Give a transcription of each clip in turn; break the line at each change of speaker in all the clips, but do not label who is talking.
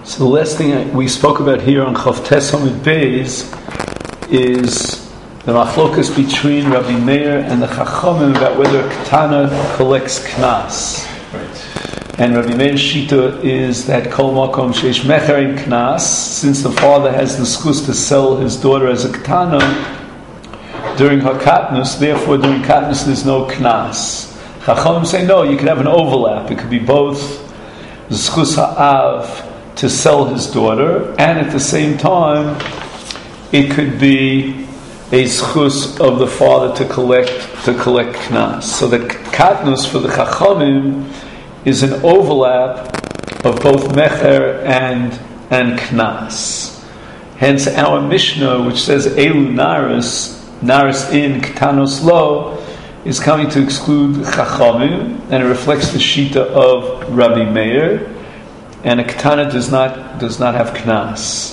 So the last thing we spoke about here on Chavtes Hamid Beis is the machlokas between Rabbi Meir and the Chachamim about whether a Ketana collects Knas.
Right.
And Rabbi Meir's Shita is that Kol Makom Sheish Mecher in Knas, since the father has the schus to sell his daughter as a Ketana during her Katnus, therefore during Katnus there's no Knas. Chachamim say no, you could have an overlap. It could be both the schus ha'av to sell his daughter, and at the same time it could be a schus of the father to collect knas. So the katnus for the chachamim is an overlap of both mecher and knas. Hence our Mishnah, which says elu naris in ktanos lo, is coming to exclude chachamim, and it reflects the shita of Rabbi Meir. And a ketana does not have knas.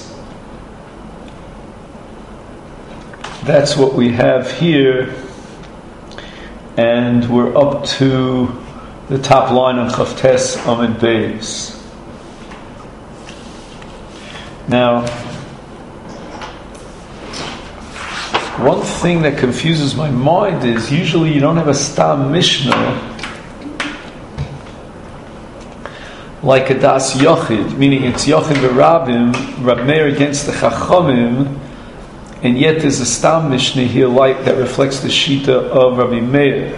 That's what we have here, and we're up to the top line of Chavtes Amid Beis. Now, one thing that confuses my mind is usually you don't have a stam Mishnah like a das yochid, meaning it's yochid v'rabim, Rab Meir against the chachamim, and yet there's a stam mishnah here like that reflects the shita of Rabbi Meir.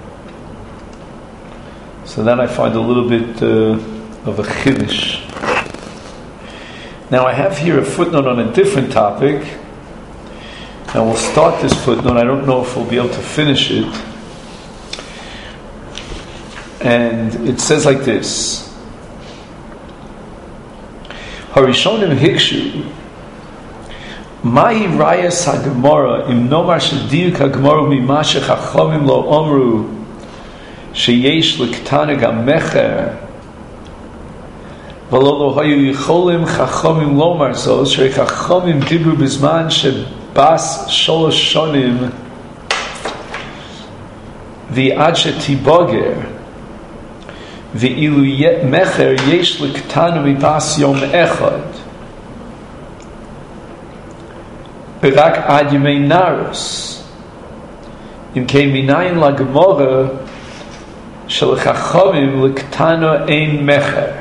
So that I find a little bit of a chiddush. Now I have here a footnote on a different topic, and we'll start this footnote. I don't know if we'll be able to finish it. And it says like this: Harishonim hikshu Mahi rayas hagemara im nomar shediuk hagemara mimashe chachamim lo omru sheyesh l'ktana gam mecher v'lo lo hayu yicholim chachamim lomar zos shrei chachamim dibru bizman shebas sholosh shonim v'ad shetiboger Ve'ilu mecher yesh l'ktana mibas yom echad Berak ad yemei narus Im kein minayin la gemora shel chachamim l'ktana ein mecher.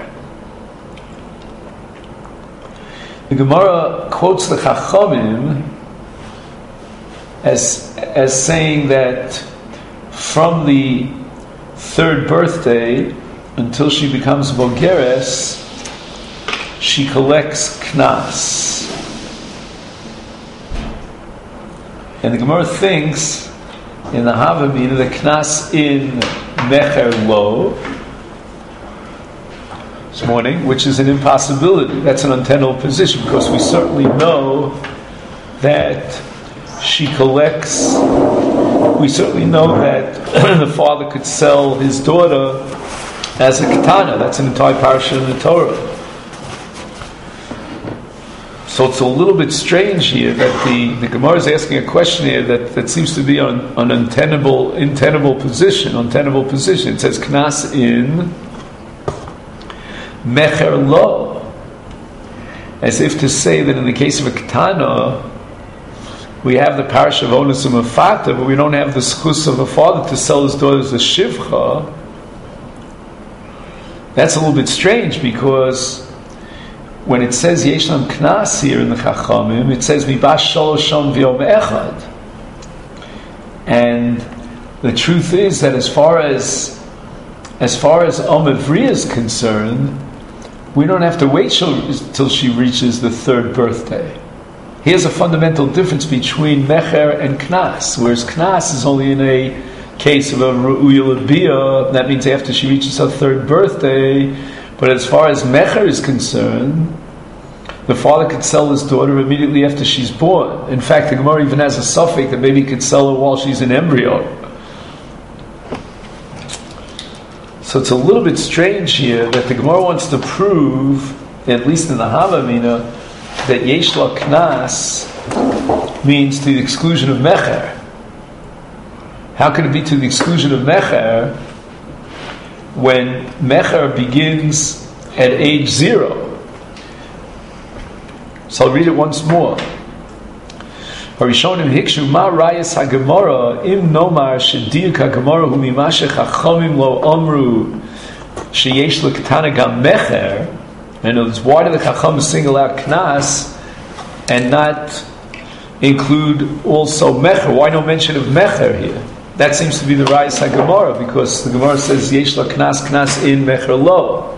The Gemara quotes the chachamim as saying that from the third birthday until she becomes bogeres, she collects knas. And the Gemara thinks in the Havamina the knas in mecher lo this morning, which is an impossibility. That's an untenable position, because we certainly know that she collects. We certainly know that the father could sell his daughter as a ketana. That's an entire parasha in the Torah. So it's a little bit strange here that the Gemara is asking a question here that seems to be on an untenable position. It says knas in mecher lo, as if to say that in the case of a ketana we have the parasha of onus u'mefata, but we don't have the schus of a father to sell his daughter as a shivcha. That's a little bit strange, because when it says yeshlam knas here in the chachamim, it says mibas sholosh shon v'yom echad, and the truth is that as far as Amavri is concerned, we don't have to wait till she reaches the third birthday. Here's a fundamental difference between mecher and knas, whereas knas is only in a case of a ru'uya l'biyah, that means after she reaches her third birthday. But as far as mecher is concerned, the father could sell his daughter immediately after she's born. In fact, the Gemara even has a suffix that maybe he could sell her while she's an embryo. So it's a little bit strange here that the Gemara wants to prove, at least in the Havamina, that yesh la knas means to the exclusion of mecher. How can it be to the exclusion of mecher when mecher begins at age 0? So I'll read it once more. Harishonim hikshu ma rayas hagemara im nomar shedir kagemara hu mimashe chachamim lo omru sheyesh l'ktana gam mecher. In other words, why do the chacham single out knas and not include also mecher? Why no mention of mecher here? That seems to be the rayas hagemara, because the Gemara says yesh la knas in mecher lo.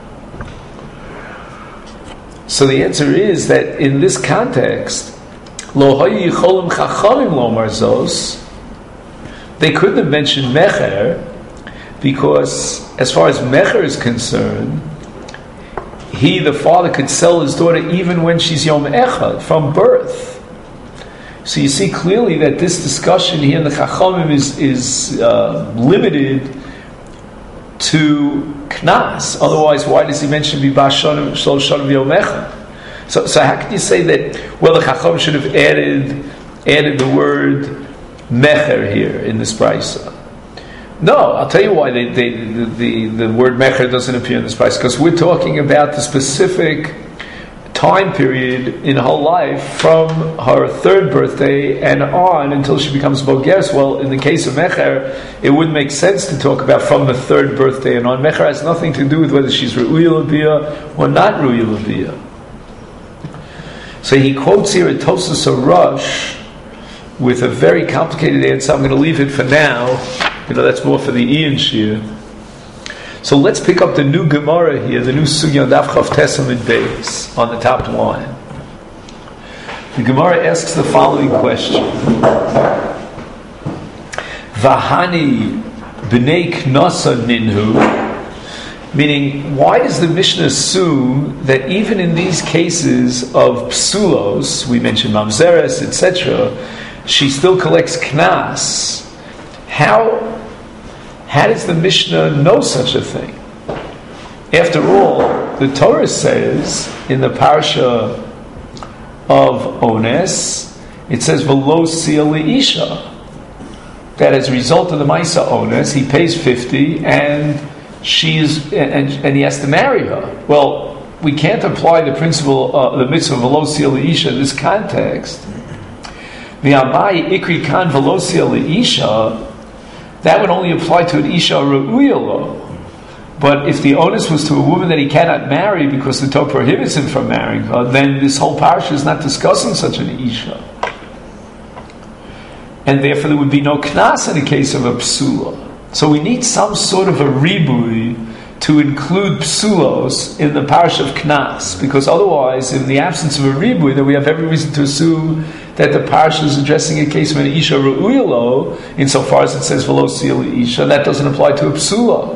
So the answer is that in this context, lo hayu yicholim chachamim lomar zos, they couldn't have mentioned mecher, because as far as mecher is concerned, he, the father, could sell his daughter even when she's yom echad, from birth. So you see clearly that this discussion here in the chachamim is limited to knas. Otherwise, why does he mention b'bashanim shlosh shanim v'yomecha? So how can you say that? Well, the chacham should have added the word mecher here in this brisa. No, I'll tell you why the word mecher doesn't appear in this brisa, because we're talking about the specific time period in her life from her third birthday and on until she becomes bogeres. Well, in the case of mecher, it wouldn't make sense to talk about from the third birthday and on. Mecher has nothing to do with whether she's ru'uya l'biyah or not ru'uya l'biyah. So he quotes here a Tosas Rosh with a very complicated answer. I'm going to leave it for now. That's more for the Ian Shir. So let's pick up the new Gemara here, the new Sugya Daf Chav Tesam and Beis on the top line. The Gemara asks the following question: Vahani b'nei knasa ninhu. Meaning, why does the Mishnah assume that even in these cases of psulos, we mentioned mamzeres, etc., she still collects knas? How does the Mishnah know such a thing? After all, the Torah says in the parsha of Ones, it says v'lo sia leisha, that as a result of the Maisa Ones, he pays 50 and and he has to marry her. Well, we can't apply the principle, the mitzvah of v'lo sia leisha in this context. V'amai ikri kan v'lo sia leisha, that would only apply to an isha re'uya lo. But if the onus was to a woman that he cannot marry because the Torah prohibits him from marrying her, then this whole parsha is not discussing such an isha. And therefore there would be no knas in the case of a psula. So we need some sort of a ribui to include psulos in the parsha of knas, because otherwise, in the absence of a ribui, then we have every reason to assume that the parsha is addressing a case of an isha re'uya lo, insofar as it says v'lo sia leisha, that doesn't apply to a psula.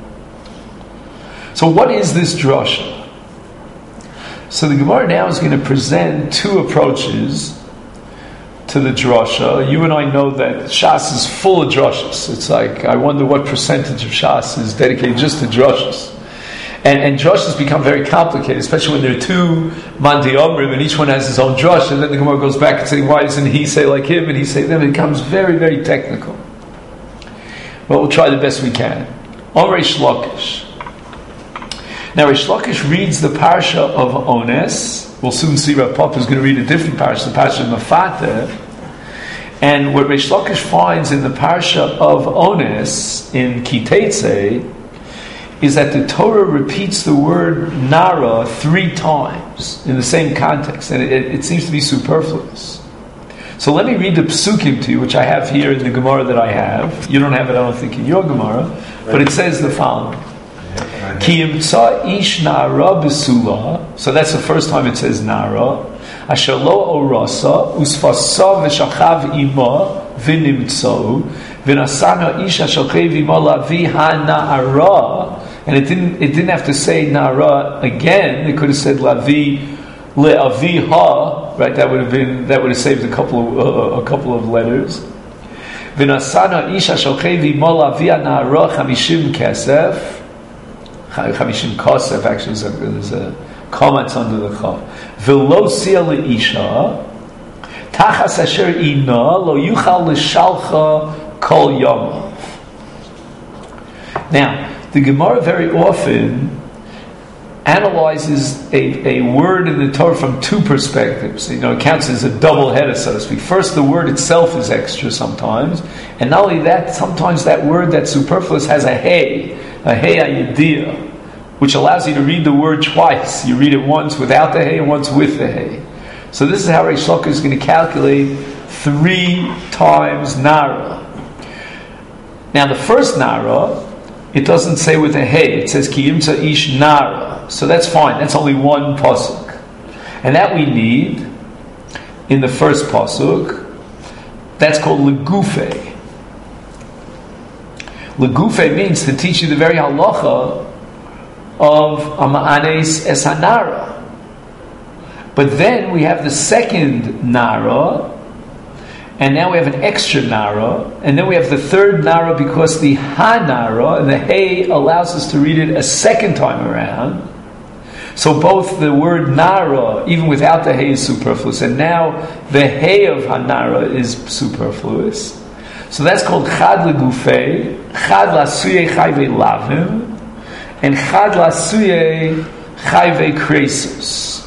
So what is this drasha? So the Gemara now is going to present two approaches to the drasha. You and I know that Shas is full of drashas. It's like, I wonder what percentage of Shas is dedicated just to drashas. And drashas become very complicated, especially when there are two Mandi Omrim and each one has his own drush, and then the Gemara goes back and says, why doesn't he say like him and he say them? It becomes very, very technical. Well, we'll try the best we can. On Reish Lakish. Now Reish Lakish reads the parsha of Ones. We'll soon see Rav Papa is going to read a different parsha, the parsha of Mefateh. And what Reish Lakish finds in the parsha of Ones in Kiteitzei is that the Torah repeats the word Nara 3 times in the same context, and it seems to be superfluous. So let me read the psukim to you, which I have here in the Gemara that I have. You don't have it, I don't think, in your Gemara, but it says the following. Ki yimtza ish nara b'sula. So that's the first time it says nara. Asher lo orasa usfasa v'shachav ima v'nimtzau v'nasana ish asher chev ima lavi ha-na'ara. And it didn't have to say nara again. It could have said lavi le'avi ha. Right? That would have saved a couple of letters. V'nasana ish asher chev ima lavi ha-na'ara chamishim kesef. Chamishim Kosef, actually, there's a comment under the Chav. V'lo sia leisha, tachas asher ina, lo yuchal l'shalcha kol yamav. Now, the Gemara very often analyzes a word in the Torah from two perspectives. It counts as a double header, so to speak. First, the word itself is extra sometimes, and not only that, sometimes that word that's superfluous has a hey ayidiyah, which allows you to read the word twice. You read it once without the hey and once with the hey. So this is how Reish Lakish is going to calculate 3 times nara. Now the first nara, it doesn't say with a hey, it says ki yimtza ish nara. So that's fine, that's only one pasuk. And that we need in the first pasuk. That's called legufe. Legufe means to teach you the very halacha of ama'anes es hanara. But then we have the second nara, and now we have an extra nara, and then we have the third nara because the ha-nara and the hey allows us to read it a second time around. So both the word nara, even without the hey, is superfluous, and now the hey of hanara is superfluous. So that's called chad legufei, chad lasuye chayve lavim, and chad lasuye chayve kresus.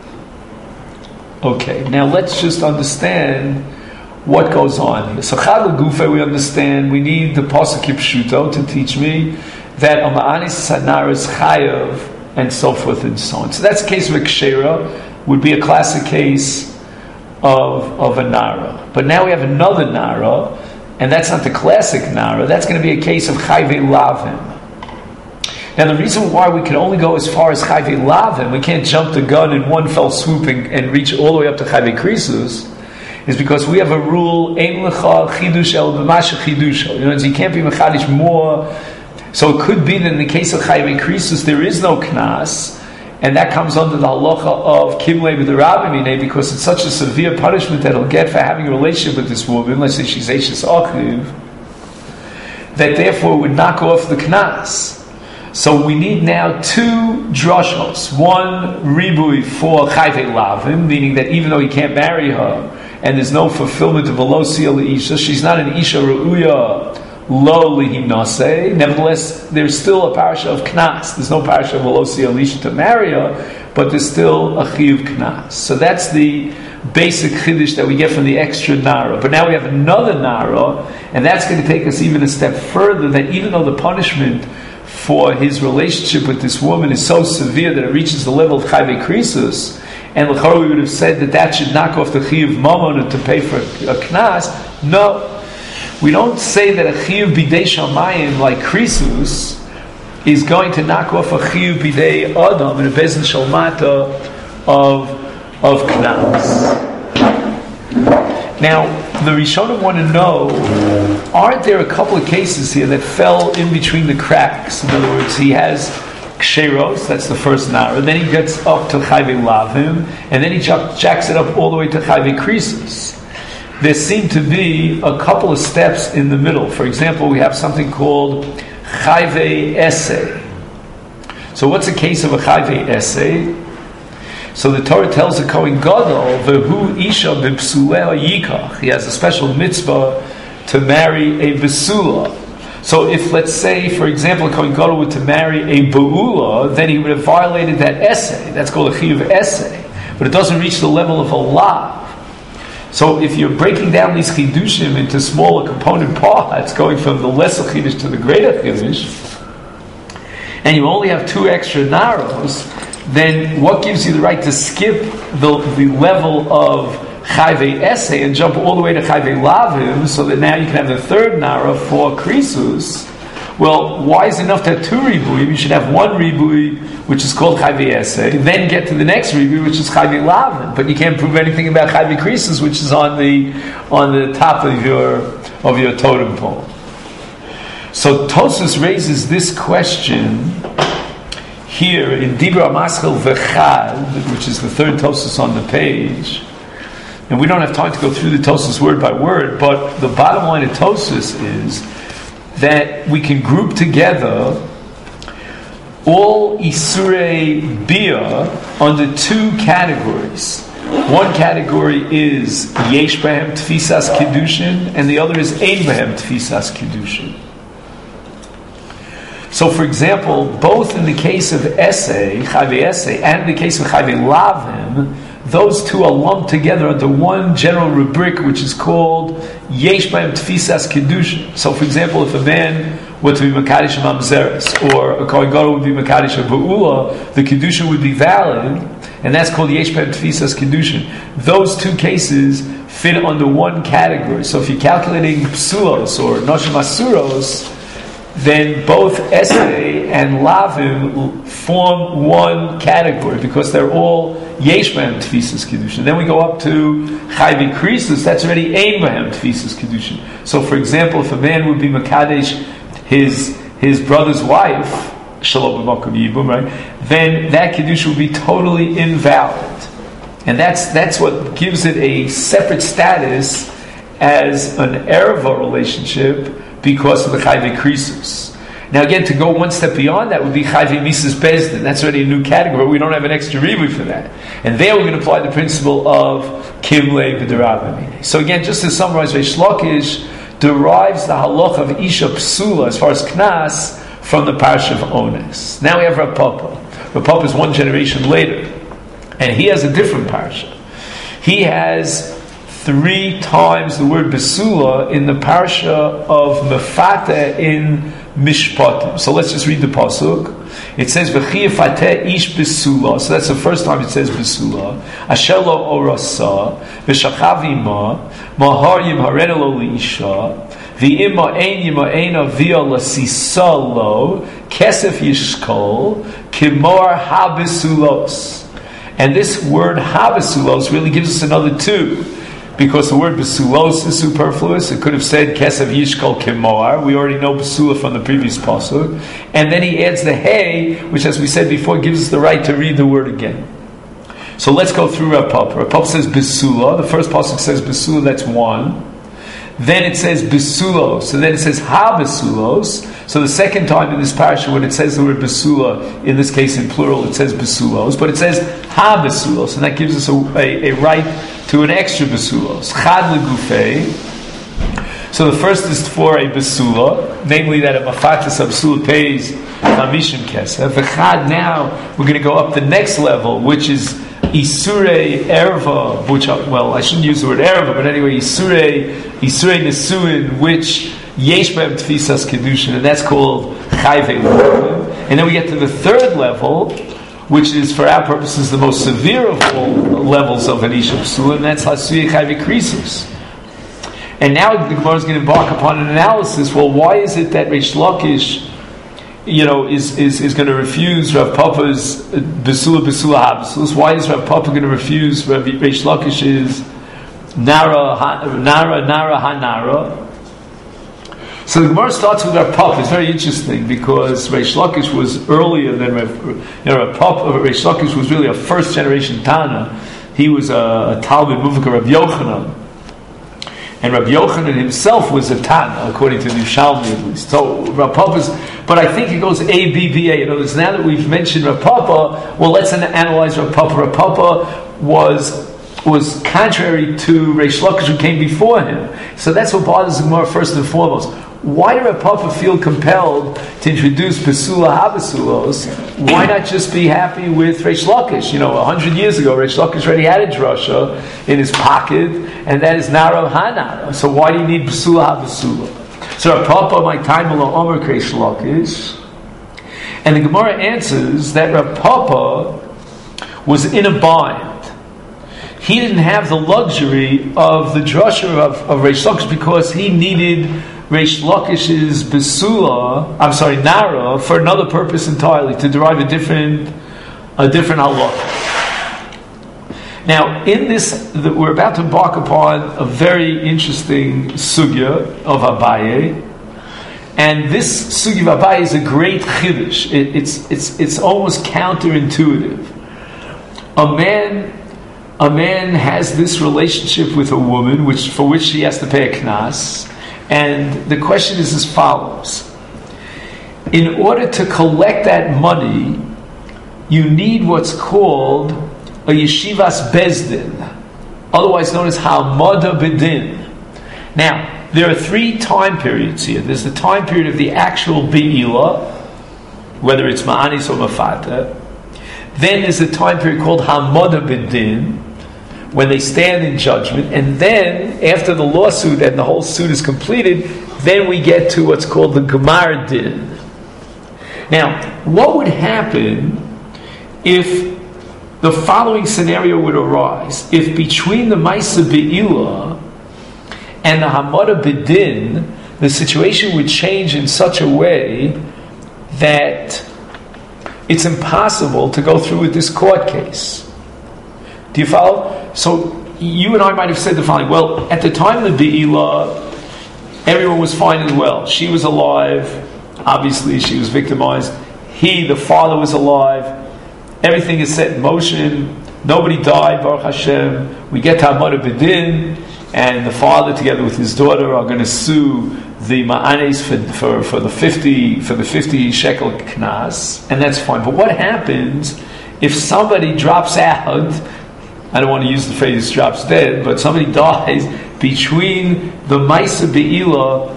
Okay, now let's just understand what goes on here. So chad legufei, we understand, we need the pasuk pshuto to teach me that a ma'anis hanara is chayav, and so forth and so on. So that's the case of a kshera, would be a classic case of a nara. But now we have another nara, and that's not the classic nara, that's going to be a case of chayve lavim. Now the reason why we can only go as far as chayve lavim, we can't jump the gun in one fell swoop and reach all the way up to chayve krisus, is because we have a rule, ein lecha chidush el b'masha chidusha. You can't be mechadish more. So it could be that in the case of Chayve Krisus there is no knas, and that comes under the halacha of Kimlei b'derabimine, because it's such a severe punishment that he'll get for having a relationship with this woman, let's say she's Eishes Achiv, that therefore would knock off the knas. So we need now 2 drashos. One ribui for Chayve Lavim, meaning that even though he can't marry her, and there's no fulfillment of a lo siyah le'isha, she's not an isha re'uya, lo lihinase. Nevertheless, there's still a parasha of knas. There's no parasha of velosi alisha to marry her, but there's still a chiyuv knas. So that's the basic chiddush that we get from the extra nara. But now we have another nara, and that's going to take us even a step further. That even though the punishment for his relationship with this woman is so severe that it reaches the level of chayve krisus, and l'chor we would have said that should knock off the chiyuv mamon to pay for a knas. No. We don't say that a chiyuv bidei shamayim like krisus is going to knock off a chiyuv bidei adam and a bezin shalmata of knas. Now, the Rishonim want to know, aren't there a couple of cases here that fell in between the cracks? In other words, he has ksheros, that's the first nara, then he gets up to chayve lavim, and then he jacks it up all the way to chayve krisus. There seem to be a couple of steps in the middle. For example, we have something called chayve essay. So what's a case of a chayve essay? So the Torah tells the Kohen Gadol, v'hu isha b'psuleh yikach. He has a special mitzvah to marry a besula. So if, let's say, for example, a Kohen Gadol were to marry a beula, then he would have violated that essay. That's called a chiyuv essay. But it doesn't reach the level of a lav. So if you're breaking down these chidushim into smaller component parts, going from the lesser chidush to the greater chidush, and you only have 2 extra naros, then what gives you the right to skip the level of chayve essay and jump all the way to chayve lavim, so that now you can have the 3rd nara for krisus? Well, why is it enough to have 2 ribui? You should have 1 ribui, which is called chayve essay, then get to the next ribui, which is chayve lavin. But you can't prove anything about chayve krisus, which is on the top of your totem pole. So Tosfos raises this question here in Dibra Maschel V'chad, which is the 3rd Tosfos on the page. And we don't have time to go through the Tosfos word by word, but the bottom line of Tosfos is that we can group together all Isurei Bia under 2 categories. One category is Yesh Behem Tfisas Kedushin, and the other is Ein Behem Tfisas Kedushin. So, for example, both in the case of Esei, Chayve Esei, and in the case of Chayve Lavim, those two are lumped together under one general rubric, which is called Yesh B'hem Tfisas Kedushin. So, for example, if a man were to be Makadosh Mamzeres, or a Kohen Gadol would be Makadosh Ba'ula, the Kedushin would be valid, and that's called Yesh B'hem Tfisas Kedushin. Those two cases fit under one category. So, if you're calculating Psulos or Noshim Asuros, then both Esei and Lavim form one category because they're all Yesh B'hem Tfisas Kedushin. Then we go up to Chayve Krisus, that's already Ein B'hem Tfisas Kedushin. So, for example, if a man would be Makadesh his brother's wife, Shalom B'makom Yibum, right, then that Kedushin would be totally invalid. And that's what gives it a separate status as an Ereva relationship, because of the Chayve Krisus. Now again, to go one step beyond that would be Chayve Misas Bezdin. That's already a new category. We don't have an extra review for that. And there we're going to apply the principle of Kimle B'Derabim. So again, just to summarize, Reish Lakish derives the halach of Isha Psula as far as Knas from the Parsha of Ones. Now we have Rav Papa. Rav Papa is one generation later. And he has a different Parsha. He has 3 times the word Besula in the parsha of Mefate in Mishpatim. So let's just read the pasuk. It says V'chi Yifate Ish Besula. So that's the first time it says Besula. Asher lo orasa v'shachav ima mahar yimharena lo liisha v'ima ein yimaena via lasisa lo kesef yishkol kimor habesulos. And this word habesulos really gives us another 2. Because the word besulos is superfluous. It could have said kesav yishkol kemoar. We already know besula from the previous pasuk. And then he adds the hey, which, as we said before, gives us the right to read the word again. So let's go through Rav Papa. Rav Papa says besula. The first pasuk says besula, that's 1. Then it says besulos. And then it says ha besulos. So the second time in this parasha, when it says the word besula, in this case in plural, it says besulos. But it says ha besulos. And that gives us a right to an extra besulos. Chad legufei. So the first is for a besula, namely that a mafatis of besula pays chamishim kesef. The chad, now we're going to go up the next level, which is Isurei Erva, which, well, I shouldn't use the word Erva, but anyway, Isurei Nesuin, which Yesh B'hem Tfisas Kedushin, and that's called Chayve Lavim. And then we get to the third level, which is, for our purposes, the most severe of all levels of an Isha Psula, and that's Hasuyei Chayve Krisus. And now the Gemara is going to embark upon an analysis. Well, why is it that Reish Lakish, is going to refuse Rav Papa's Besula Habesulos? Why is Rav Papa going to refuse Reish Lakish's Nara Hanara? So the Gemara starts with Rav Papa. It's very interesting because Reish Lakish was earlier than Rav Papa. Reish Lakish was really a first generation Tana. He was a Talmud Muvukah Rav Yochanan. And Rabbi Yochanan himself was a Tana, according to the Yerushalmi at least. So Rav Papa's, but I think it goes A, B, B, A. In other words, now that we've mentioned Rav Papa, well, let's analyze Rav Papa. Rav Papa was contrary to Reish Lakish, who came before him. So that's what bothers the Gemara first and foremost. Why did Rav Papa feel compelled to introduce Besula Habesulos? Why not just be happy with Reish Lakish? 100 years ago, Reish Lakish already had a drasha in his pocket, and that is Nara Hanara. So why do you need Besula Habesula? So Rav Papa, my time will Omer Reish Lakish, and the Gemara answers that Rav Papa was in a bind. He didn't have the luxury of the drasha of Reish Lakish because he needed Reish Lakish's Nara, for another purpose entirely, to derive a different halakha. Now, in this, we're about to embark upon a very interesting sugya of Abaye, and this sugya of Abaye is a great chiddush. It's almost counterintuitive. A man has this relationship with a woman, for which he has to pay a knas. And the question is as follows. In order to collect that money, you need what's called a yeshivas bezdin, otherwise known as hamada bedin. Now, there are 3 time periods here. There's the time period of the actual be'ilah, whether it's ma'anis or mafata. Then there's a time period called Hamoda B'Din, when they stand in judgment, and then after the lawsuit and the whole suit is completed, then we get to what's called the Gemar Din. Now, what would happen if the following scenario would arise? If between the Maisa Be'ila and the Hamoda B'Din, the situation would change in such a way that it's impossible to go through with this court case. Do you follow? So you and I might have said the following: well, at the time of the Be'ila, everyone was fine and well. She was alive. Obviously, she was victimized. He, the father, was alive. Everything is set in motion. Nobody died, Baruch Hashem. We get to Hamoda B'Din, and the father, together with his daughter, are going to sue the ma'anes for the 50 shekel knas, and that's fine. But what happens if somebody drops out? I don't want to use the phrase drops dead, but somebody dies between the Maisa Be'ila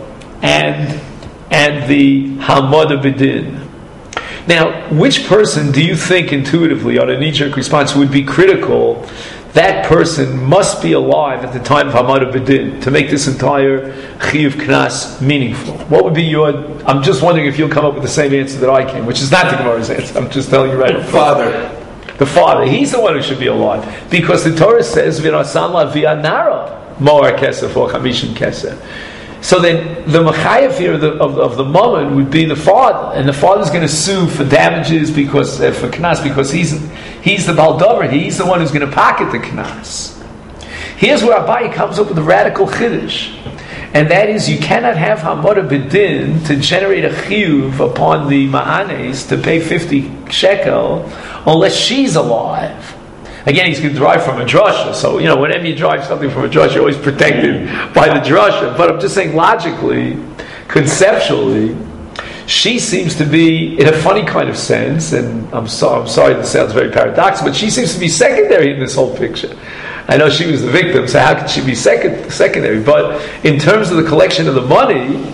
and the Hamoda B'Din. Now, which person do you think intuitively, on a knee-jerk response, would be critical? That person must be alive at the time of Hamoda B'Din to make this entire Chiyuv Knas meaningful. What would be your... I'm just wondering if you'll come up with the same answer that I can, which is not the Gemara's answer. I'm just telling you right now. The father. He's the one who should be alive. Because the Torah says, V'nasan la v'anara moar kesef or chamishim kesef. So then the Machayev here of the moment would be the father. And the father's going to sue for damages because for Knas, because he's the Baldover. He's the one who's going to pocket the Knas. Here's where Abaye comes up with a radical chiddush. And that is, you cannot have Hamoda B'Din to generate a chiyuv upon the ma'anes to pay 50 shekel unless she's alive. Again, he's going to drive from a drasha, so whenever you drive something from a drasha, you're always protected by the drasha. But I'm just saying, logically, conceptually, she seems to be, in a funny kind of sense, and I'm sorry this sounds very paradoxical, but she seems to be secondary in this whole picture. I know she was the victim, so how could she be secondary? But in terms of the collection of the money,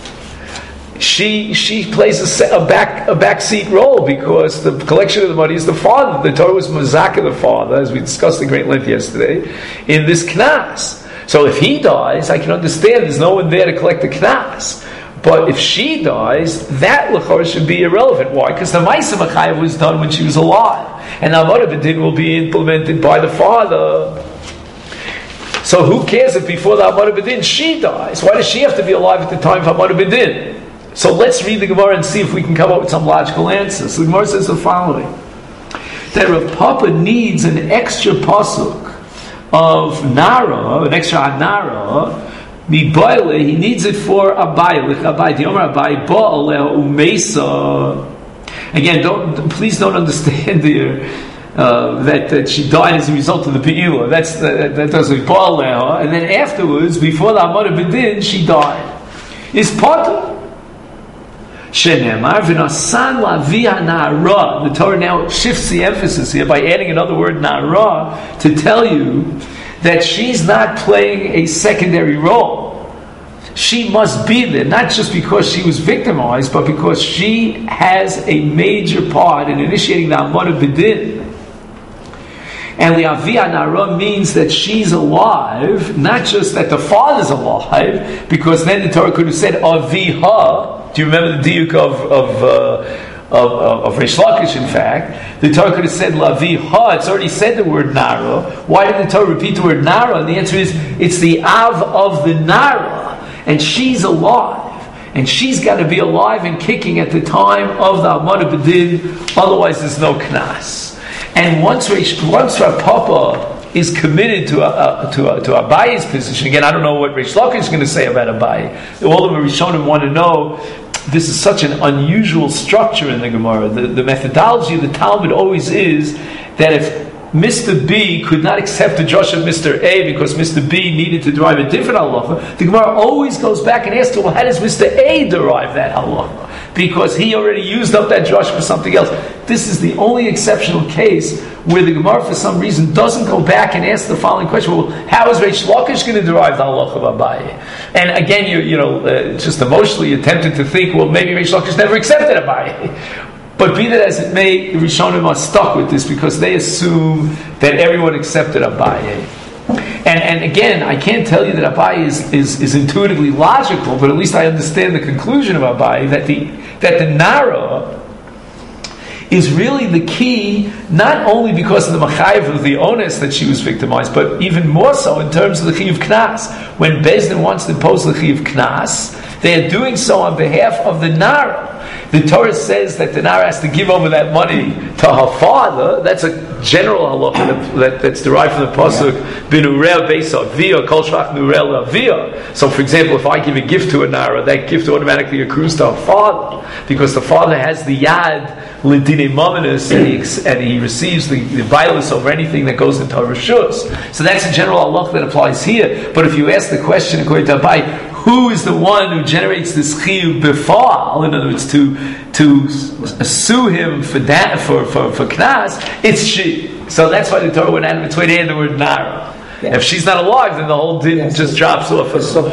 she plays a backseat role, because the collection of the money is the father. The Torah was mazaka the father, as we discussed in great length yesterday, in this knas. So if he dies, I can understand there's no one there to collect the knas. But if she dies, that l'chor should be irrelevant. Why? Because the Maisa Machayev was done when she was alive, and Hamoda B'Din will be implemented by the father. So who cares if before the Hamoda B'Din she dies? Why does she have to be alive at the time of Hamoda B'Din? So let's read the Gemara and see if we can come up with some logical answers. So the Gemara says the following: that Rav Papa needs an extra pasuk of Nara, an extra Nara. He needs it for Abaye, like Abaye, the Omer Abaye, Ba'aleh Umeisa. Again, please don't understand here that she died as a result of the Be'ila. That doesn't Ba'aleh. And then afterwards, before the Hamoda B'Din, she died. Is part Shenemar v'nasan lavi ha'na'ara. The Torah now shifts the emphasis here by adding another word, na'ara, to tell you that she's not playing a secondary role. She must be there, not just because she was victimized, but because she has a major part in initiating the Hamoda B'Din. And Li'avi Nara means that she's alive, not just that the father's alive, because then the Torah could have said Aviha. Do you remember the diuk of Reish Lakish? In fact, the Torah could have said Laviha. It's already said the word Nara. Why did the Torah repeat the word Nara? And the answer is, it's the Av of the Nara, and she's alive, and she's got to be alive and kicking at the time of the Hamoda B'Din. Otherwise, there's no Knas. And once Rav Papa is committed to Abaye's position, again, I don't know what Reish Lakish is going to say about Abaye. All of the Rishonim want to know. This is such an unusual structure in the Gemara. The methodology of the Talmud always is that if Mr. B could not accept the drush of Mr. A because Mr. B needed to derive a different halacha, the Gemara always goes back and asks, well, how does Mr. A derive that halacha? Because he already used up that drush for something else. This is the only exceptional case where the Gemara, for some reason, doesn't go back and ask the following question: well, how is Reish Lakish going to derive the halacha of Abaye? And again, just emotionally attempted to think, well, maybe Reish Lakish never accepted Abaye. But be that as it may, the Rishonim are stuck with this because they assume that everyone accepted Abaye. And again, I can't tell you that Abaye is intuitively logical, but at least I understand the conclusion of Abaye that the Nara is really the key, not only because of the machayev of the onus that she was victimized, but even more so in terms of the chiyuv knas. When Beis Din wants to impose the chiyuv knas, they are doing so on behalf of the Nara. The Torah says that the Nara has to give over that money to her father. That's a general halacha that's derived from the pasuk B'nurei beis avia kol shach nurei l'avia. So, for example, if I give a gift to a Nara, that gift automatically accrues to her father because the father has the yad l'dinei mamonos and he receives the violence over anything that goes into her rishus. So that's a general halacha that applies here. But if you ask the question according to Abai, who is the one who generates this chiyuv b'fa'al? In other words, to sue him for knas, it's she. So that's why the Torah went out of its way to add the word nara. Yeah. If she's not alive, then the whole din just drops off.
So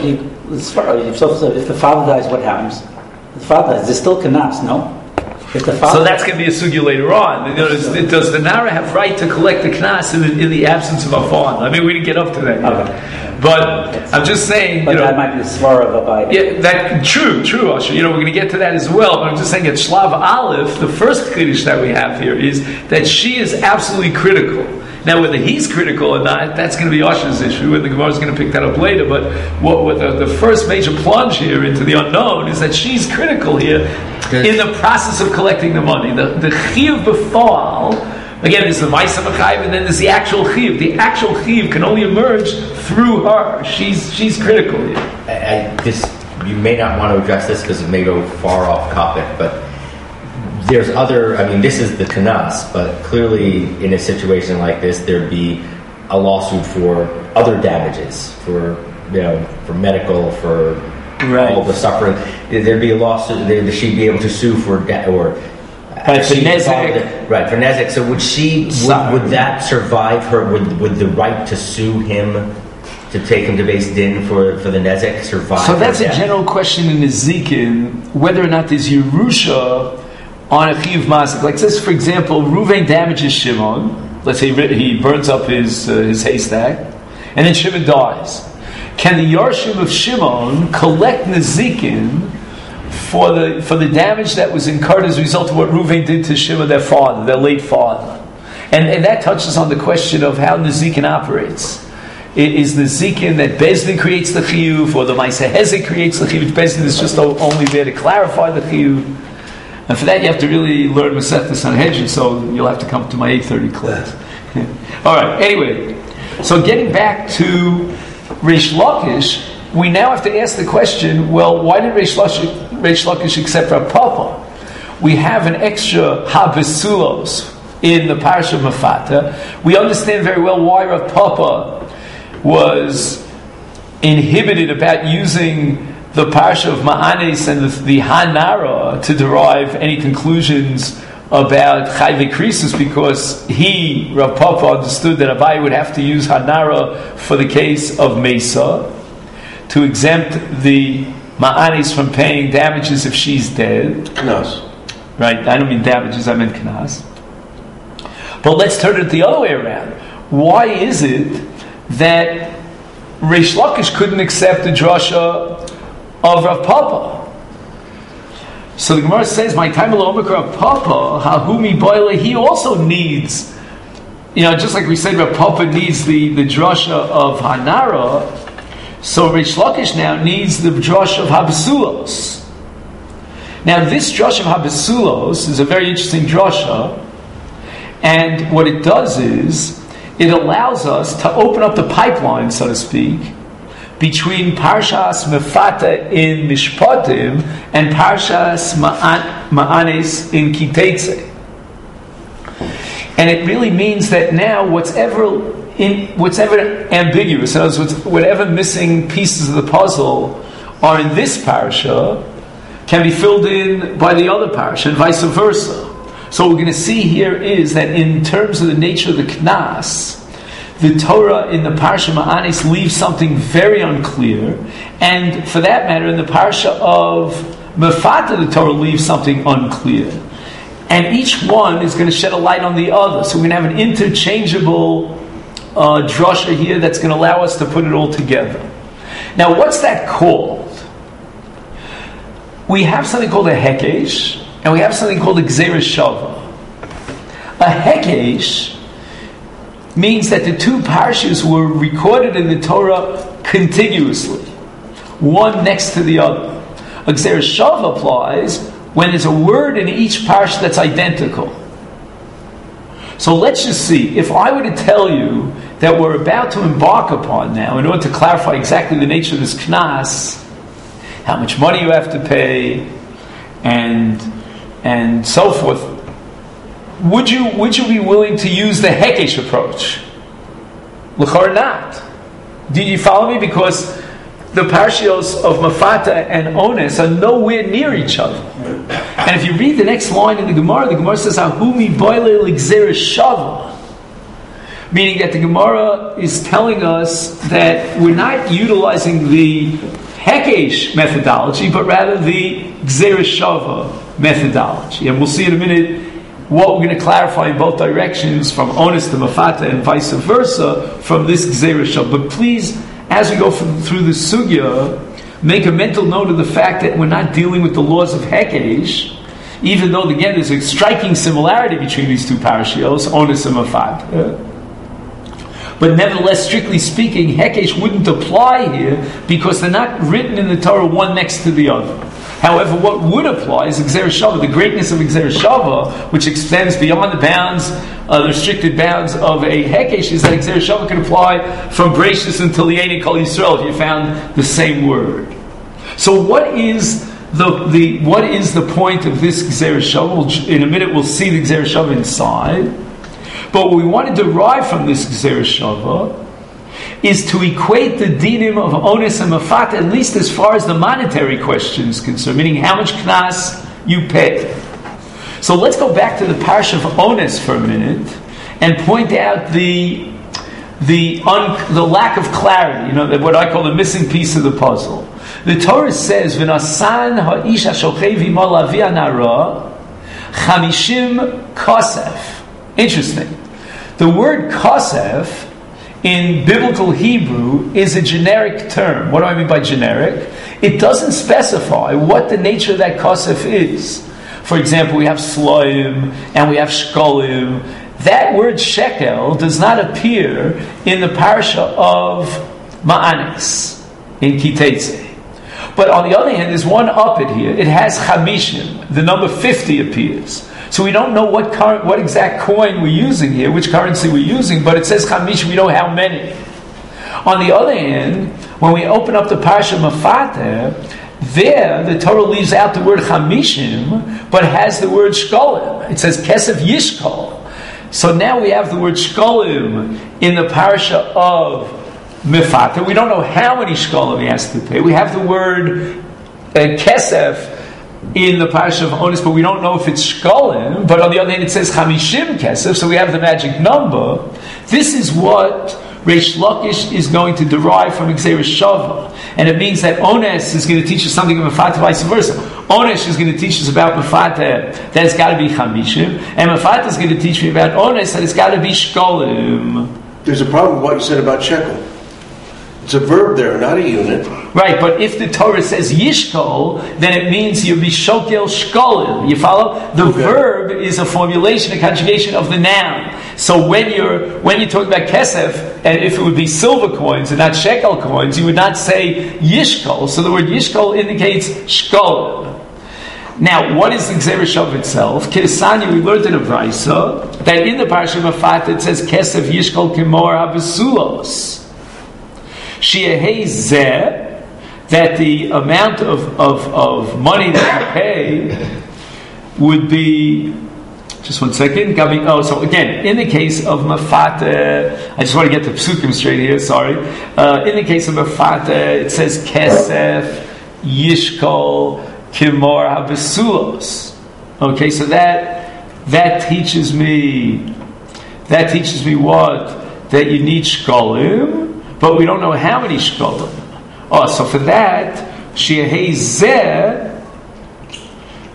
if the father dies, what happens? The father dies. There's still knas, no?
So that's going to be a sugya later on. Does the Nara have right to collect the knas in the absence of a fawn? I mean, we didn't get up to that yet. Okay. But I'm just saying,
but that might be the svara of a bite.
Yeah, that true, Asher. We're going to get to that as well. But I'm just saying, at Shlav Aleph, the first chiddush that we have here is that she is absolutely critical. Now, whether he's critical or not, that's going to be Asher's issue, and the Gemara is going to pick that up later. But what the first major plunge here into the unknown is that she's critical here in the process of collecting the money. The chiyuv b'fa'al, again, there's the ma'aseh mechayev, and then there's the actual chiyuv. The actual chiyuv can only emerge through her. She's critical here.
You may not want to address this because it may go far off topic, but there's this is the kanas, but clearly in a situation like this, there'd be a lawsuit for other damages, for medical, for all the suffering. There'd be a lawsuit. She'd be able to sue for for nezek. Right, for nezek. So would that survive her? Would the right to sue him, to take him to Beis Din for the nezek survive?
So that's a general question in Nezikin, whether or not there's Yerusha on a chiyuv masik. Like this, for example, Ruvain damages Shimon. Let's say he burns up his haystack, and then Shimon dies. Can the Yarshim of Shimon collect Nezikin for the damage that was incurred as a result of what Ruvain did to Shimon, their father, their late father? And that touches on the question of how Nezikin operates. Is Nezikin that Beis Din creates the chiyuv, or the Ma'aseh Hezek creates the chiyuv? Beis Din is just only there to clarify the chiyuv. And for that, you have to really learn Masechta Sanhedrin, so you'll have to come to my 8:30 class. All right, anyway. So getting back to Reish Lakish, we now have to ask the question, well, why did Reish Lakish accept Rav Papa? We have an extra Habisulos in the Parsha of Mefata. We understand very well why Rav Papa was inhibited about using the Parsha of Ma'anes and the Hanara to derive any conclusions about Chayve Krisus, because Rav Papa, understood that Abai would have to use Hanara for the case of Mesa to exempt the Ma'anes from paying damages if she's dead.
Knas.
Right, I don't mean damages, I meant Knas. But let's turn it the other way around. Why is it that Reish Lakish couldn't accept the drasha of Rav Papa? So the Gemara says, "My time alomik Rav Papa, hahumi boile." He also needs, just like we said, Rav Papa needs the drasha of Hanara. So Reish Lakish now needs the drasha of Habisulos. Now this drasha of Habisulos is a very interesting drasha, and what it does is it allows us to open up the pipeline, so to speak, between Parshas Mefata in Mishpatim and Parshas Ma'anes in Kitetze. And it really means that now whatever ambiguous, in other words, whatever missing pieces of the puzzle are in this parsha can be filled in by the other parsha, and vice versa. So what we're going to see here is that in terms of the nature of the Knas, the Torah in the Parsha Ma'anis leaves something very unclear, and for that matter, in the Parsha of Mefata, the Torah leaves something unclear. And each one is going to shed a light on the other. So we're going to have an interchangeable drasha here that's going to allow us to put it all together. Now, what's that called? We have something called a hekesh, and we have something called a gzeirah shava. A hekesh means that the two parshas were recorded in the Torah contiguously, one next to the other. A gzeirah shava applies when there's a word in each parsha that's identical. So let's just see, if I were to tell you that we're about to embark upon now, in order to clarify exactly the nature of this knas, how much money you have to pay, and so forth, would you be willing to use the hekesh approach? L'chor not. Do you follow me? Because the parshiyos of Mafata and Ones are nowhere near each other. And if you read the next line in the Gemara says, Ahumi boile l'gzeirah shava. Meaning that the Gemara is telling us that we're not utilizing the hekesh methodology, but rather the gzeirah shava methodology. And we'll see in a minute what we're going to clarify in both directions, from Ones to Mafata and vice versa, from this gzeirah shava. But please, as we go through the sugya, make a mental note of the fact that we're not dealing with the laws of hekesh, even though, again, there's a striking similarity between these two parashiyos, Ones and Mafata. But nevertheless, strictly speaking, hekesh wouldn't apply here because they're not written in the Torah one next to the other. However, what would apply is gzeirah shava, the greatness of gzeirah shava, which extends beyond the bounds, the restricted bounds of a hekesh, is that gzeirah shava can apply from Bereshis until the Ein Kol Yisrael if you found the same word. So what is the point of this gzeirah shava? In a minute we'll see the gzeirah shava inside. But what we want to derive from this gzeirah shava is to equate the dinim of Ones and Mafata, at least as far as the monetary question is concerned, meaning how much knas you pay. So let's go back to the parsha of Ones for a minute and point out the lack of clarity, what I call the missing piece of the puzzle. The Torah says, "V'nasan ha'isha shokei v'imo lavi anara chamishim kosef." Interesting. The word kosef in biblical Hebrew is a generic term. What do I mean by generic? It doesn't specify what the nature of that kosef is. For example, we have sloim and we have shkolim. That word shekel does not appear in the parasha of Ma'anis, in Kitetse. But on the other hand, there's one up it here. It has chamishim. The number 50 appears. So we don't know what exact coin we're using here, which currency we're using, but it says chamishim, we know how many. On the other hand, when we open up the Parsha Mafata, there the Torah leaves out the word chamishim, but has the word shkolim. It says kesef yishkol. So now we have the word shkolim in the Parsha of Mafata. We don't know how many shkolim he has to pay. We have the word kesef in the parsha of Ones, but we don't know if it's shkolim. But on the other hand, it says chamishim kesef, so we have the magic number. This is what Reish Lakish is going to derive from gzeirah shava, and it means that Ones is going to teach us something of Mafata, vice versa. Ones is going to teach us about Mafata that it's got to be chamishim, and Mafata is going to teach me about Ones that it's got to be shkolim.
There's a problem with what you said about shekel. It's a verb there, not a unit.
Right, but if the Torah says yishkol, then it means you'll be shokel shkolim. You follow? The verb is a formulation, a conjugation of the noun. So when you're talking about kesef, and if it would be silver coins and not shekel coins, you would not say yishkol. So the word yishkol indicates shkolim. Now, what is the gzeirah shava itself? Kesanya, we learned in a brayso that in the parsha Mafata it says kesef yishkol kimor habesulos. Shiahei zeh, that the amount of money that you pay would be, just one second, so again, in the case of Mafata, I just want to get the psukim straight here, sorry. In the case of Mafata, it says kesef yishkol kimor habesulos. Okay, so that teaches me what? That you need shkolim, but we don't know how many shkolim. Oh, so for that, shiahei zeh,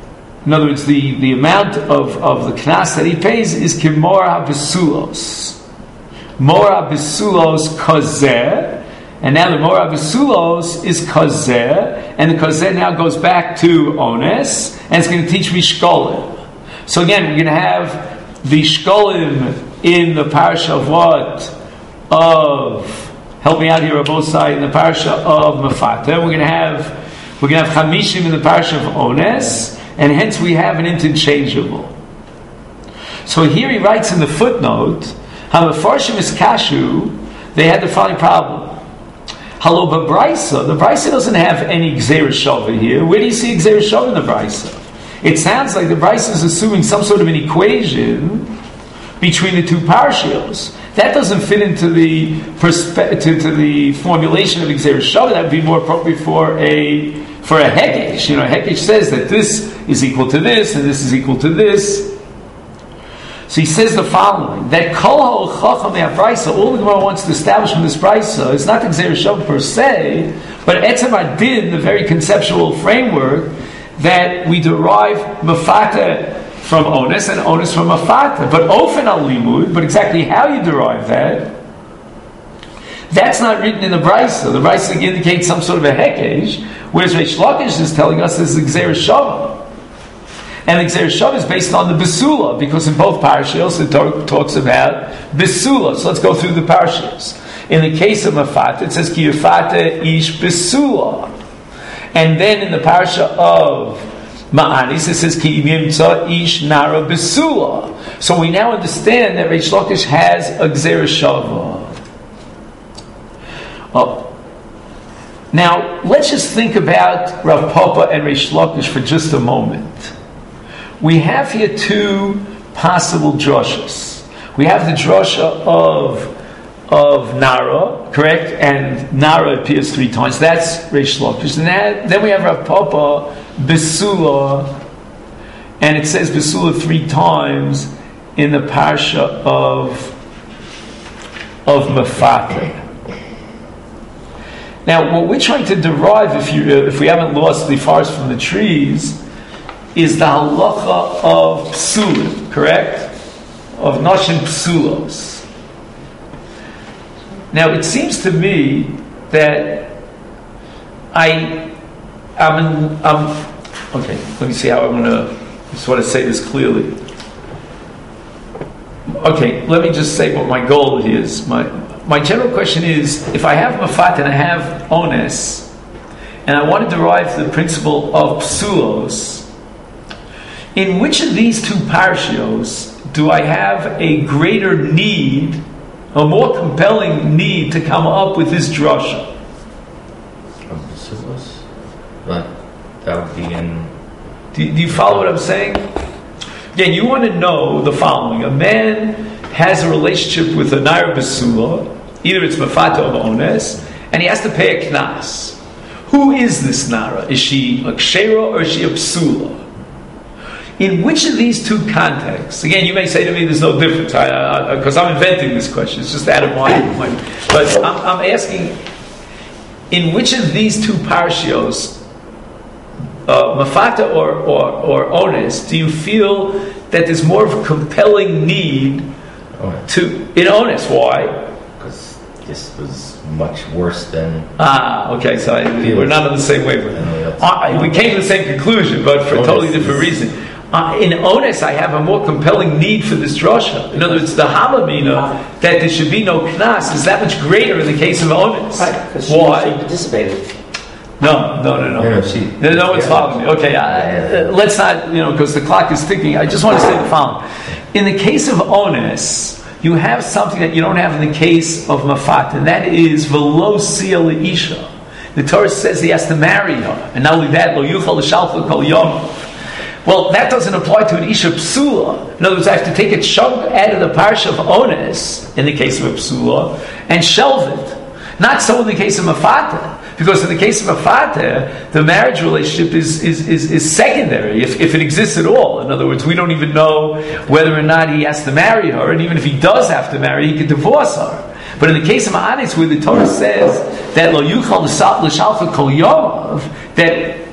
in other words, the amount of the knas that he pays is kimor habisulos. Mor habisulos kazeh, and now the mor habisulos is kazeh, and the kazeh now goes back to ones, and it's going to teach me shkolim. So again, we're going to have the shkolim in the parasha of what? Of, help me out here, Rabosai, in the parasha of Mefata. We're going to have chamishim in the parasha of ones, and hence we have an interchangeable. So here he writes in the footnote, HaMefarshim is kashu, they had the following problem. Halo b'braisa, the Braisa doesn't have any Gzeira Shava here. Where do you see Gzeira Shava in the Braisa? It sounds like the Braisa is assuming some sort of an equation between the two parshios. That doesn't fit into the to the formulation of Gzeira Shava. That would be more appropriate for a Hekesh. Hekesh says that this is equal to this, and this is equal to this. So he says the following, that Kol HaChacham Me'abraisa, all the Gemara wants to establish from this Braisa is not the Gzeira Shava per se, but Etzem Adin, the very conceptual framework, that we derive Mefata from Ones and Ones from Mefata. But Ofen Al-Limud, but exactly how you derive that, that's not written in the Braisa. The Braisa indicates some sort of a Hekesh, whereas Reish Lakish is telling us this is Gzeira Shava. And the Gzeira Shava is based on the Besula, because in both parashas it talks about Besula. So let's go through the parashas. In the case of Mefata, it says, Ki Yefata ish Besula. And then in the parasha of Ma'anis, it says, Ki Yimtza ish Nara Besula. So we now understand that Reish Lakish has a Gzeira Shava. Now, let's just think about Rav Papa and Reish Lakish for just a moment. We have here two possible drashas. We have the drasha of Nara, correct? And Nara appears 3 times. That's Reish Lakish. And then we have Rav Papa, Besula, and it says Besula 3 times in the parsha of Mefata. Now, what we're trying to derive, if we haven't lost the forest from the trees, is the halacha of psulim, correct? Of noshin psulos. Now, it seems to me that okay, let me see how I'm going to just want to say this clearly. Okay, let me just say what my goal is. My general question is, if I have Mefat and I have Ones, and I want to derive the principle of psulos, in which of these two parshios do I have a greater need, a more compelling need to come up with this drasha?
But that would be in...
Do you follow what I'm saying? Again, you want to know the following. A man has a relationship with a Naira Besula, either it's Mefata or Ones, and he has to pay a knas. Who is this Nara? Is she a Kshera or is she a Psula? In which of these two contexts, again, you may say to me there's no difference, because I'm inventing this question, it's just out of my mind. But I'm asking, in which of these two parshios, Mefata or Ones, do you feel that there's more of a compelling need in Ones? Why?
Because this was much worse than...
okay, so we're not on the same wavelength. We came to the same conclusion, but for a totally different reason. In Ones, I have a more compelling need for this drasha. In other words, the Hamamina that there should be no knas is that much greater in the case of Ones.
Right, because
why?
She participated.
No, one's following me. Okay, let's not, because the clock is ticking. I just want to say the following. In the case of Ones, you have something that you don't have in the case of Mefat, and that is velo sia leisha. The Torah says he has to marry her, and not only that, lo yuchal l'shalcha kol yom. Well, that doesn't apply to an isha psula. In other words, I have to take a chunk out of the parsha of Ones, in the case of a psula, and shelve it. Not so in the case of Mefata, because in the case of Mefata, the marriage relationship is secondary, if it exists at all. In other words, we don't even know whether or not he has to marry her, and even if he does have to marry, he can divorce her. But in the case of Ma'anis, where the Torah says that lo yuchal l'shalcha kol yom, that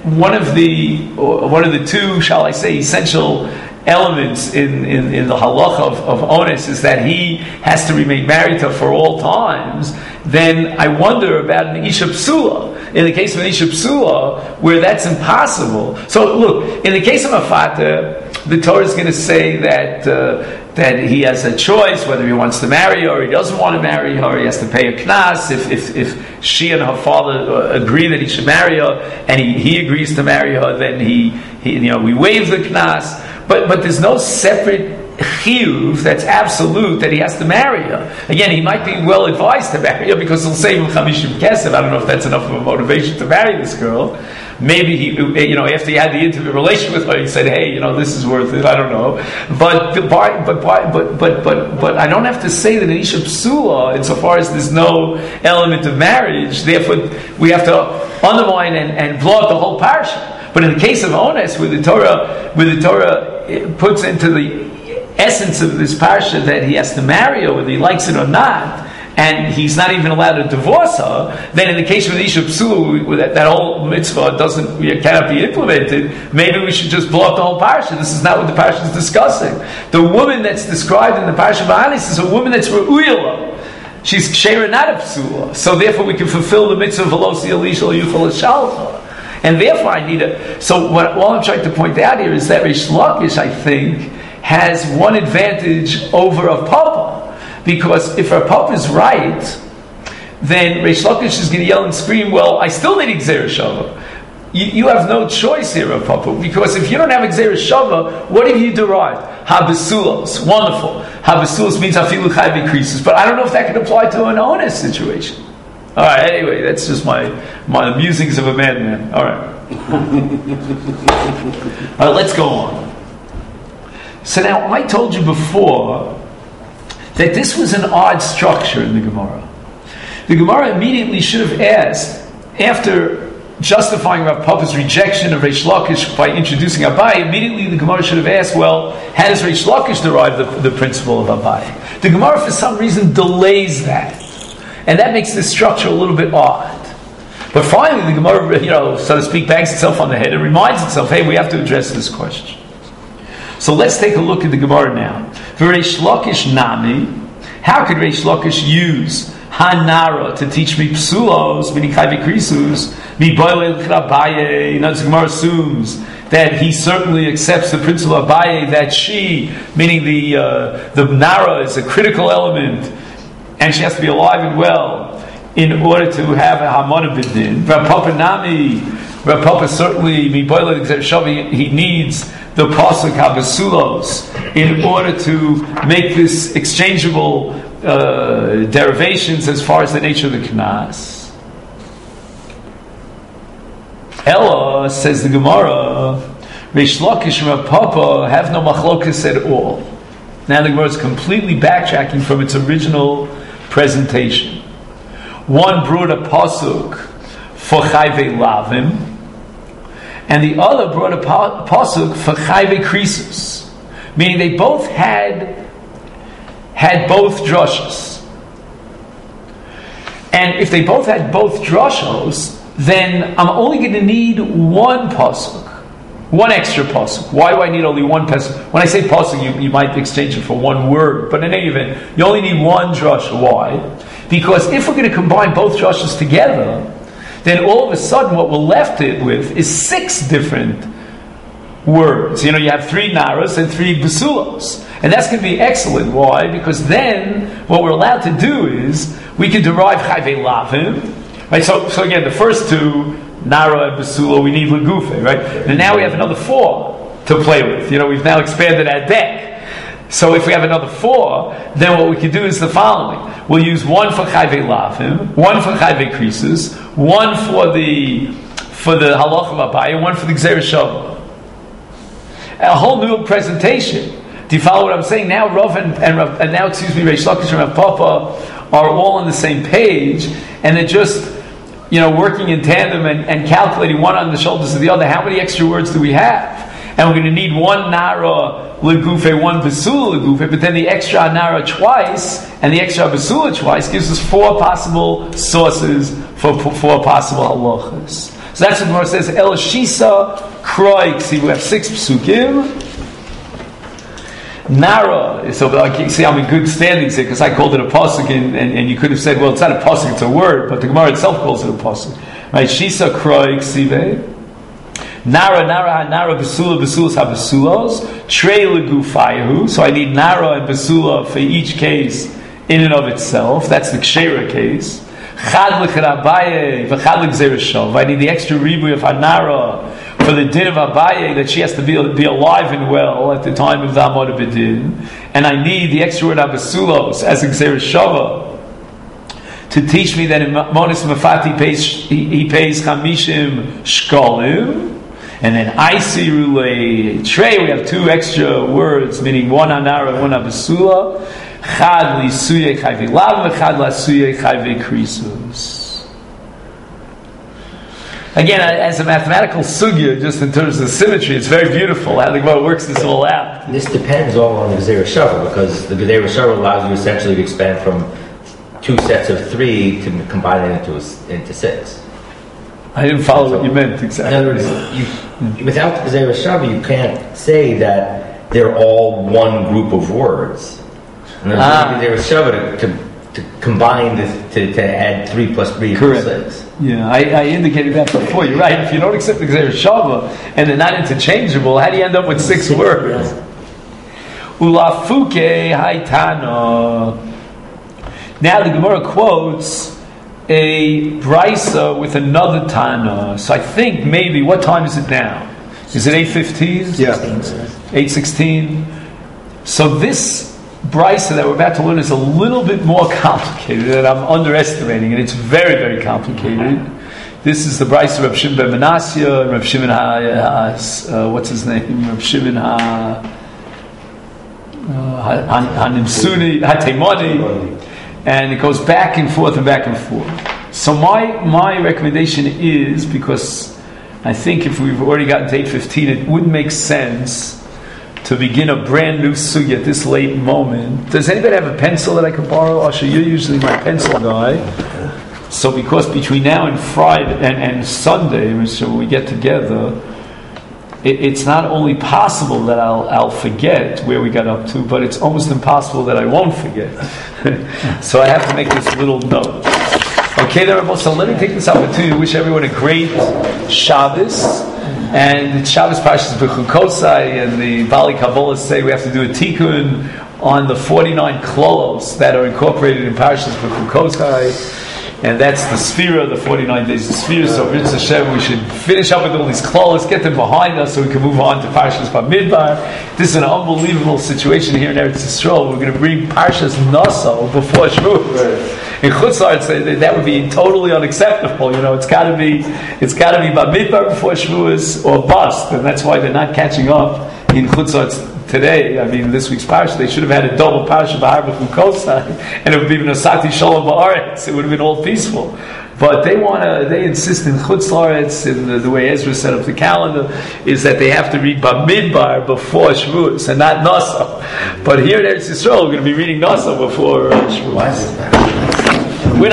one of the two, shall I say, essential elements in the halacha of ones is that he has to remain married to her for all times, then I wonder about an isha psula. In the case of an isha psula, where that's impossible. So look, in the case of a father, the Torah is going to say that he has a choice whether he wants to marry her or he doesn't want to marry her. He has to pay a knas if she and her father agree that he should marry her, and he agrees to marry her. Then we waive the knas. But there's no separate chiyuv that's absolute that he has to marry her. Again, he might be well advised to marry her because he'll save him chamishim kesef. I don't know if that's enough of a motivation to marry this girl. Maybe he, after he had the intimate relationship with her, he said, "Hey, this is worth it." I don't know, but I don't have to say that an isha psula, insofar as there's no element of marriage. Therefore, we have to undermine and blow up the whole parsha. But in the case of ones, where the Torah puts into the essence of this parsha that he has to marry her, whether he likes it or not, and he's not even allowed to divorce her, then in the case of the isha psula, that whole mitzvah cannot be implemented. Maybe we should just blow up the whole parsha. This is not what the parsha is discussing. The woman that's described in the parsha Ba'anis is a woman that's re'uyala. She's ksheira, not a psula. So therefore we can fulfill the mitzvah of velosi alisha yuchal shalcha. And therefore I need So all I'm trying to point out here is that Reish Lakish, I think, has one advantage over Rav Papa. Because if Rav Papa is right, then Reish Lakish is going to yell and scream, well, I still need Gzeira Shava. You have no choice here, Rav Papa, because if you don't have Gzeira Shava, what have you derived? Habasulos. Wonderful. Habasulos means Afilu Chai increases. But I don't know if that can apply to an honest situation. All right, anyway, that's just my musings of a madman. All right. All right, let's go on. So now, I told you before that this was an odd structure in the Gemara. The Gemara immediately should have asked, after justifying Rav Papa's rejection of Reish Lakish by introducing Abaye, immediately the Gemara should have asked, well, how does Reish Lakish derive the principle of Abaye? The Gemara, for some reason, delays that. And that makes this structure a little bit odd. But finally, the Gemara, so to speak, bangs itself on the head and reminds itself, hey, we have to address this question. So let's take a look at the Gemara now. For Reish Lakish Nami, how could Reish Lakish use Hanara to teach me psulos, meaning chai v'krisus, mi boile l'Abaye? The Gemara assumes that he certainly accepts the principle of Abaye, that she, meaning the Nara, is a critical element, and she has to be alive and well in order to have a Hamana B'din. Rav Papa Nami, Rav Papa certainly, he needs the Pasuk HaBasulos in order to make this exchangeable derivations as far as the nature of the Knas. Ella, says the Gemara, Reish Lakish and Rav Papa have no machlokas at all. Now the Gemara is completely backtracking from its original presentation. One brought a pasuk for chayve lavim, and the other brought a pasuk for chayve krisus, meaning they both had both drashos. And if they both had both drashos, then I'm only going to need one pasuk, one extra pasuk. Why do I need only one pasuk? When I say pasuk, you might exchange it for one word, but in any event, you only need one drasha. Why? Because if we're going to combine both drashas together, then all of a sudden what we're left with is 6 different words. You have 3 naras and 3 basulos. And that's going to be excellent. Why? Because then what we're allowed to do is we can derive chayve lavim. Right? So again, the first 2, nara and basulo, we need legufe, right? And now we have another 4 to play with. We've now expanded our deck. So if we have another 4, then what we can do is the following. We'll use 1 for chayve lavim, 1 for chayve krisus, 1 for the halach of Abaye, 1 for the Gzeira Shava. A whole new presentation. Do you follow what I'm saying? Now Rav and now Reish Lakish and Rav Papa are all on the same page, and they're just working in tandem and calculating one on the shoulders of the other. How many extra words do we have? And we're going to need 1 nara legufe, 1 basula legufe, but then the extra nara twice and the extra basula twice gives us 4 possible sources for 4 possible halachas. So that's what the Gemara says. El Shisa Kroik. See, we have 6 psukim. Nara. So like, see, I'm in good standings here because I called it a pasuk, and you could have said, well, it's not a pasuk, it's a word, but the Gemara itself calls it a pasuk. Right? Shisa Kroik Sive. Nara Besula Habasulos Trey Legufayahu. So I need Nara and Besula for each case in and of itself. That's the Kshera case. Chad L'Charabaye V'Chad L'Gzereshov. I need the extra ribuy of Hanara for the din of Abaye, that she has to be alive and well at the time of the Hamad B'Din, and I need the extra word Abasulos as a Gzereshova to teach me that in Monis Mafati he pays Chamishim Shkolim. And then Aisirule Trey, we have 2 extra words, meaning one Anara and one Abasula. Chad li suye chayve lav, chad la suye chayve krisus. Again, as a mathematical sugya, just in terms of symmetry, it's very beautiful how the Gemara works this all out.
This depends all on the Gezerah Shava, because the Gezerah Shava allows you essentially to expand from 2 sets of 3 to combine it into 6.
I didn't follow what you meant exactly.
In other words, without the Gezerah Shava, you can't say that they're all one group of words. And the Gezerah Shava to combine to add 3 plus 3 equals 6.
Yeah, I indicated that before. You're right. If you don't accept the Gezerah Shava and they're not interchangeable, how do you end up with 6 words? Ulafuke haitana. Now the Gemara quotes a brisa with another Tana. So I think maybe, what time is it now? Is it 8:15?
Yeah.
8:16. So this brisa that we're about to learn is a little bit more complicated, and I'm underestimating it. It's very, very complicated. This is the brisa of Rav Shimon ben Menasya, Rav Shimon what's his name? Rav Shimon Hanimsuni, Hatemani. And it goes back and forth and back and forth. So my recommendation is, because I think if we've already gotten to 8:15, it wouldn't make sense to begin a brand new sugya at this late moment. Does anybody have a pencil that I can borrow? Asher, you're usually my pencil guy. So because between now and Friday and Sunday, so when we get together, it's not only possible that I'll forget where we got up to, but it's almost impossible that I won't forget. So I have to make this little note. Okay, so let me take this opportunity to wish everyone a great Shabbos. And it's Shabbos Parshas Bechukosai, and the Bali Kabbalah say we have to do a tikkun on the 49 klolos that are incorporated in Parshas Bechukosai. And that's the Sphira, the 49 days of Sphira. So, Ritz Hashem, we should finish up with all these klolos, get them behind us so we can move on to Parshas Bamidbar. This is an unbelievable situation here in Eretz Yisrael. We're going to bring Parshas Naso before Shavuot. In Chutz La'aretz, that would be totally unacceptable. You know, it's got to be Bamidbar before Shavuot or bust, and that's why they're not catching up in Chutz La'aretz today. I mean, this week's parsha, they should have had a double parsha b'har b'chukosai, and it would be Nosati Shalom ba'aretz. It would have been all peaceful. But they insist in Chutz La'aretz, in the way Ezra set up the calendar, is that they have to read Bamidbar before Shavuos and not Nasa. But here in Eretz Yisrael, we're going to be reading Nasa before Shavuos.
Why is it that?